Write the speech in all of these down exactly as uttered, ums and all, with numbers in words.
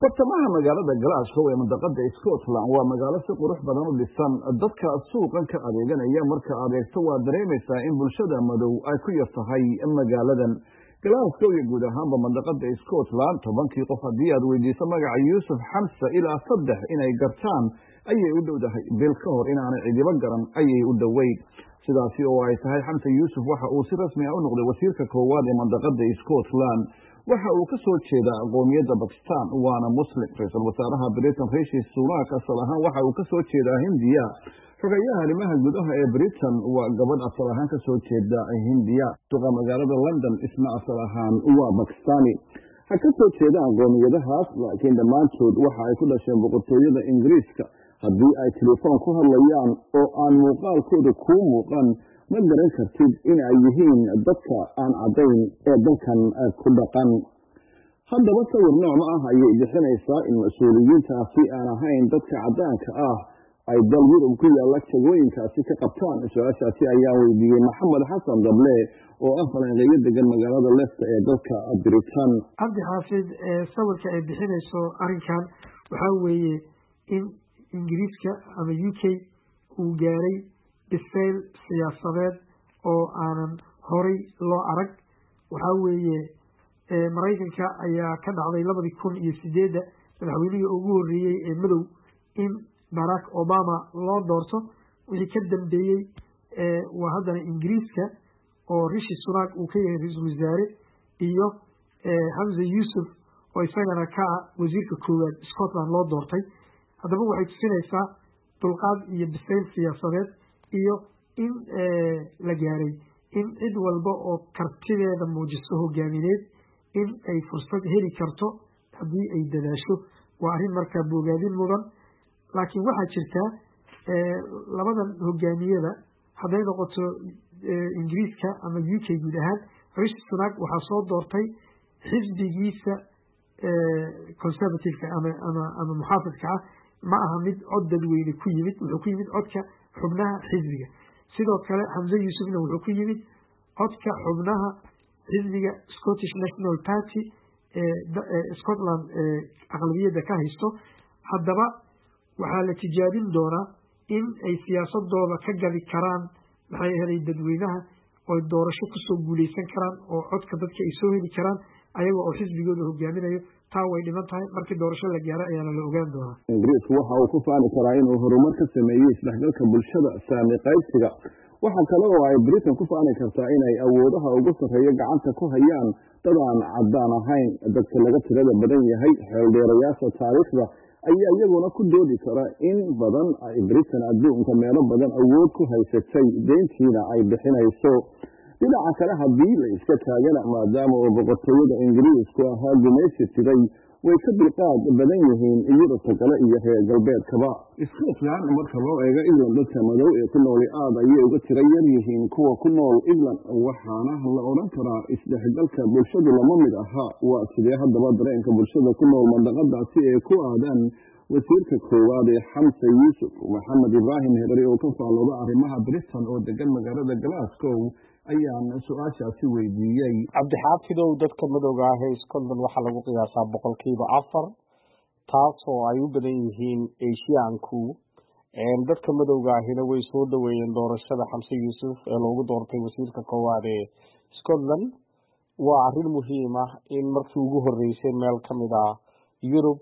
bartamaha magaalada Glasgow ee mandaqada Scotland waa magaalo si qurux badan u dhisan dadka suuqan ka adeeganaya marka adeegto waa dareemaysaa in bulshada madow ay ku yartahay magaaladan Glasgow iyo guud ahaanba mandaqada Scotland tobankii qof haddii aad weydiiso magaca Yuusuf Xamsa ilaa saddex inay gartaan ayay u dhowdahay bil ka hor inaanay cidiba garan ayay u dhoweyd sidaasi oo ay tahay Xamsa Yuusuf waxa uu si rasmi ah u noqday wasiirka koowaad ee mandaqada Scotland waxa uu ka soo jeedaa qoomiyadda Pakistan waana muslim ra'iisul wasaaraha Britain Rishi Sunak asal ahaan waxa uu ka soo jeedaa Hindiya xogayaha arrimaha gudaha ee Britain waa gabadh asal ahaan ka soo jeeda Hindiya duqa magaalada London isna asal ahaan waa Pakistani ha ka soo jeedaan qoomiyadahaas laakiin dhammaantood waxa ay ku dhasheen boqortooyada Ingiriiska haddii ay telefoon ku hadlayaan oo aan muuqaalkooda ku muuqan ma garan kartid in ay yihiin dadka aan cadayn ee dalkan ku dhaqan haddaba sawir nooc ma ah ayay bixinaysaa in mas-uuliyiintaasi aan ahayn dadka cadaanka ah ay dal Yurub ku yaalla jagooyinkaasi ka qabtaan su-aashaasi ayaa weydiiyey Maxamed Xasan Dable oo ah falanqeeyo degan magaalada Leicester ee dalka Britain cabdi xaafid sawirka ay bixinayso arrinkan waxaa weeye in Ingiriiska ama U K uu gaaray bisayl siyaasadeed oo aanan horay loo arag waxaa weeye Maraykanka ayaa ka dhacday labadii kun iyo sideedda madaxweynihii ugu horreeyey ee madow in Barack Obama loo doorto wixii ka dambeeyey waa haddana Ingiriiska oo Rishi Sunak uu ka yahay ra-iisul wasaare iyo Xamsa Yuusuf oo isagana ka ah wasiirka koowaad Scotland loo doortay haddaba waxay tusinaysaa dulqaad iyo bisayl siyaasadeed iyo in la gaaray in cid walba oo kartideeda muujiso hogaamineed in ay fursad heli karto haddii ay dadaasho waa arrin markaa bogaadin mudan laakiin waxaa jirtaa labadan hogaamiyada hadday noqoto Ingiriiska ama U K guud ahaan Rishi Sunak waxaa soo doortay xisbigiisa conservative ama ama ama muxaafidka ah ma aha mid cod dadweyne ku yimid wuxuu ku yimid codka xubnaha xisbiga sidoo kale Xamsa Yuusufna wuxuu ku yimid codka xubnaha xisbiga Scottish National Party ee Scotland aqlabiyadda ka haysto haddaba waxaa la tijaabin doonaa in ay siyaasadooda ka gabi karaan maxay helay dadweynaha oo doorasho kusoo guuleysan karaan oo codka dadka ay soo heli karaan ayagoo oo xisbigooda hogaaminayo taa way dhiman tahay markii doorasho la gaaro ayaana la ogaan doonaa Ingiriisku waxa uu ku faani karaa inuu horumar ka sameeyey isdhexgalka bulshada saami qaybsiga waxa kale oo ay Britain ku faani kartaa inay awoodaha ugu sarreeya gacanta ku hayaan dad aan cadaan ahayn dadka laga tirada badan yahay xeeldheerayaasha taariikhda ayaa iyaguna ku doodi kara in badan ay Britain adduunka meelo badan awood ku haysatay deyntiina ay bixinayso dhinaca kale haddii la iska taagana maadaama oo boqortooyada Ingiriisku ahaa gumaysi tiray way ka dulqaad badan yihiin Yurubta kale iyo reer galbeedkaba Scotland marka loo eego England dadka madow ee ku nool aad ayay uga tira yar yihiin kuwa ku nool England waxaana la oran karaa isdhexgalka bulshadu lama mid aha waa sidee haddaba dareenka bulshada ku nool mandaqadaasi ee ku aadan wasiirka koowaad ee Xamsa Yuusuf Maxamed Ibrahim Hedari oo ka faalooda arrimaha Britain oo degan magaalada Glasgow ayaan su-aashaasi weydiiyey cabdixaafidow dadka madowga ah ee Scotland waxaa lagu qiyaasaa boqolkiiba afar taasoo ay u badan yihiin Asiaanku dadka madowga ahina way soo dhaweeyeen doorashada Xamsa Yuusuf ee loogu doortay wasiirka koowaad ee Scotland waa arrin muhiim ah in markii ugu horeysay meel ka mid ah Yurub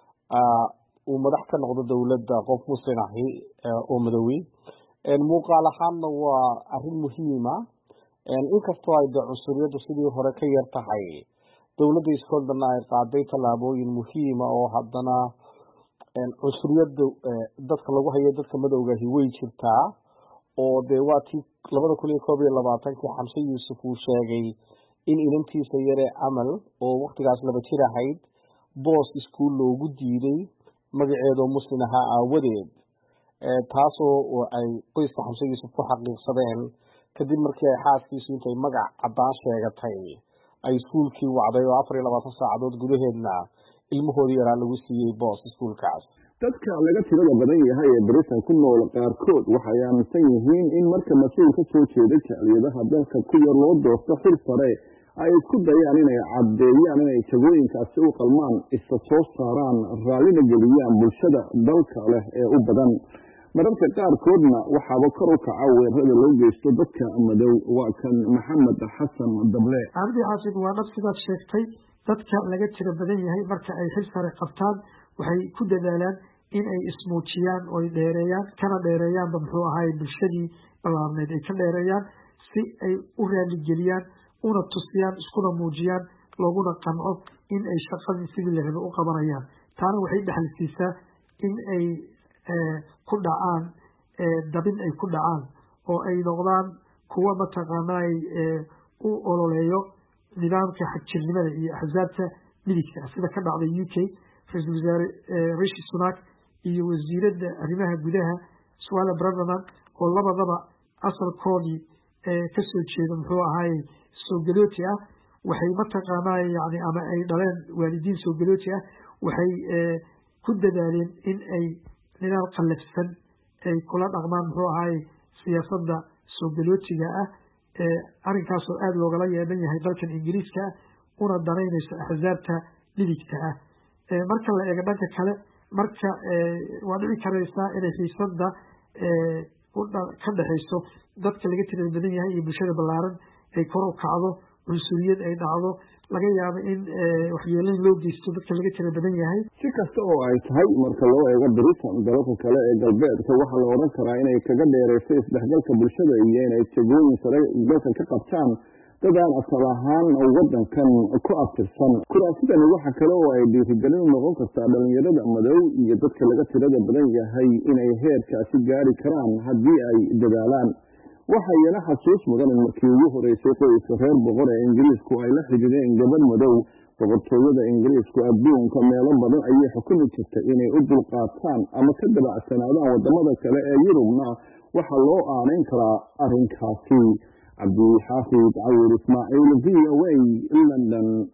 uu madax ka noqdo dowladda qof muslim ah oo madowey muuqaal ahaanna waa arrin muhiim ah inkastoo ay cunsuriyadu sidii hore ka yar tahay dowladda Scotland ay qaaday tallaabooyin muhiim ah oo haddana cunsuriyada dadka lagu hayo dadka madowga ahi way jirtaa oo dee waa tii labada kun iyo koob iyo labaatankii Xamsa Yuusuf uu sheegay in inantiisa yare Amal oo waqtigaas laba jir ahayd boos iskuul loogu diiday magaceedoo muslim ahaa aawadeed taasoo ay qoyska Xamsa Yuusuf ku xaqiiqsadeen kadib markii ay xaaskiisu intay magac cadaan sheegatay ay iskuulkii wacday oo afar iyo labaatan saacadood gudaheedna ilmahoodii yaraa lagu siiyey boos iskuulkaas dadka laga tirada badan yahay ee Britain ku nool qaarkood waxay aaminsan yihiin in marka mas-uul ka soo jeeda jaaliyadaha dalka ku yar loo doorto xil sare ay isku dayaan inay caddeeyaan inay jagooyinkaasi u qalmaan isa soo saaraan raallina geliyaan bulshada dalka leh ee u badan mararka qaarkoodna waxaaba kor u kaca weerarada loo geysto dadka madow waa kan maxamed xasan dable. cabdi xaafid waa dhab sidaad sheegtay dadka laga tiro badan yahay marka ay xil sare qabtaan waxay ku dadaalaan in ay ismuujiyaan oo ay dheereeyaan kana dheereeyaanba muxuu ahaay bulshadii ballaarneed ay ka dheereeyaan si ay u raaligeliyaan una tusiyaan iskuna muujiyaan looguna qanco in ay shaqadii sidii la raba u qabanayaan. taana waxay dhexal siisaa in ay ku dhacaan dabin ay ku dhacaan oo ay noqdaan kuwa mataqaanaa u ololeeyo nidaamka xagjirnimada iyo axsaabta midigta sida ka dhacday U K ra-iisul wasaare Rishi Sunak iyo wasiiradda arrimaha gudaha Suella Braverman oo labadaba asalkoodii kasoo jeeda muxuu ahaay soo galooti ah waxay mataqaanaa yani ama ay dhaleen waalidiin soo galooti ah waxay ku dadaaleen in ay nidaam qallafsan ay kula dhaqmaan muxuu ahaay siyaasadda soo galootiga ah arrinkaasoo aada loogala yeelan yahay dalkan ingiriiska ah una danaynayso axsaabta midigta ah. marka la eego dhanka kale marka waa dhici karaysaa inay xiisadda ka dhexayso dadka laga tirada badan yahay iyo bulshada ballaaran ay kor u kacdo cunsuriyad ay dhacdo laga yaabo in waxyeelin loo geysto dadka laga tira badan yahay. si kasta oo ay tahay marka loo eego Britain dalalka kale ee galbeedka waxaa la oran karaa inay kaga dheerayso isdhexgalka bulshada iyo inay jagooyin sare dalka ka qabtaan dad aan asal ahaan wadankan ku abtirsan. kuraasidani waxa kale oo ay dhiirigelin noqon kartaa dhalinyarada madow iyo dadka laga tirada badan yahay inay heerkaasi gaari karaan haddii ay dadaalaan. waxayna xasuus mudan in markii ugu horeysay qoyska reer boqor ee ingiriisku ay la xidhiideen gabadh madow boqortooyada ingiriisku adduunka meelo badan ayay xukumi jirtay inay u dulqaataan ama ka dabacsanaadaan wadamada kale ee yurubna waxaa loo aanayn karaa arrinkaasi. cabdixaafid cawir ismaaciil v o a London.